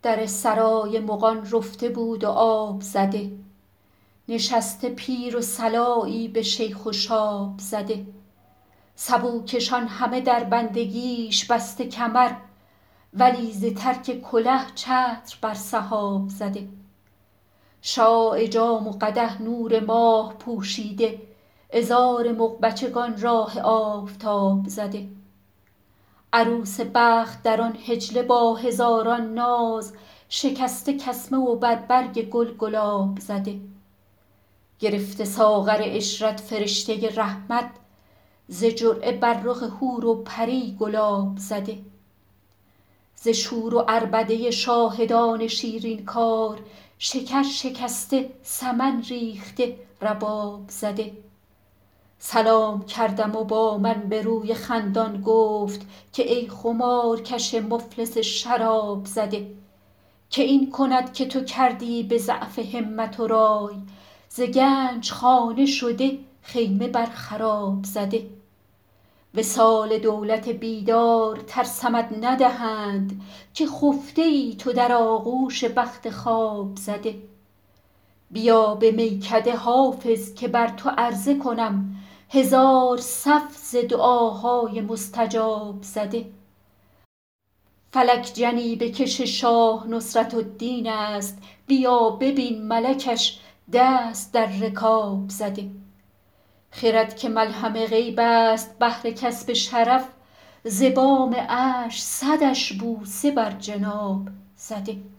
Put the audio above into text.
در سرای مغان رفته بود و آب زده، نشسته پیر و صلایی به شیخ و شاب زده. سبوکشان همه در بندگیش بسته کمر، ولی ز ترک کله چتر بر سحاب زده. شاع جام و قدح نور ماه پوشیده، عذار مغبچگان راه آفتاب زده. عروس بخت در آن حجله با هزاران ناز، شکسته کسمه و بر برگ گل گلاب زده. گرفته ساغر عشرت فرشته رحمت، ز جرعه بر رخ حور و پری گلاب زده. ز شور و عربده شاهدان شیرین کار، شکر شکسته سمن ریخته رباب زده. سلام کردم و با من به روی خندان گفت که ای خمارکش مفلس شراب زده. که این کند که تو کردی به ضعف همت و رای، ز گنج خانه شده خیمه بر خراب زده. وصال دولت بیدار ترسمت ندهند، که خفته ای تو در آغوش بخت خواب زده. بیا به میکده حافظ که بر تو عرضه کنم، هزار صف ز دعاهای مستجاب زده. فلک جنیبه کش شاه نصرت الدین است، بیا ببین ملکش دست در رکاب زده. خرد که ملهم غیب است بهر کسب شرف، ز بام عرش صدش بوسه بر جناب زده.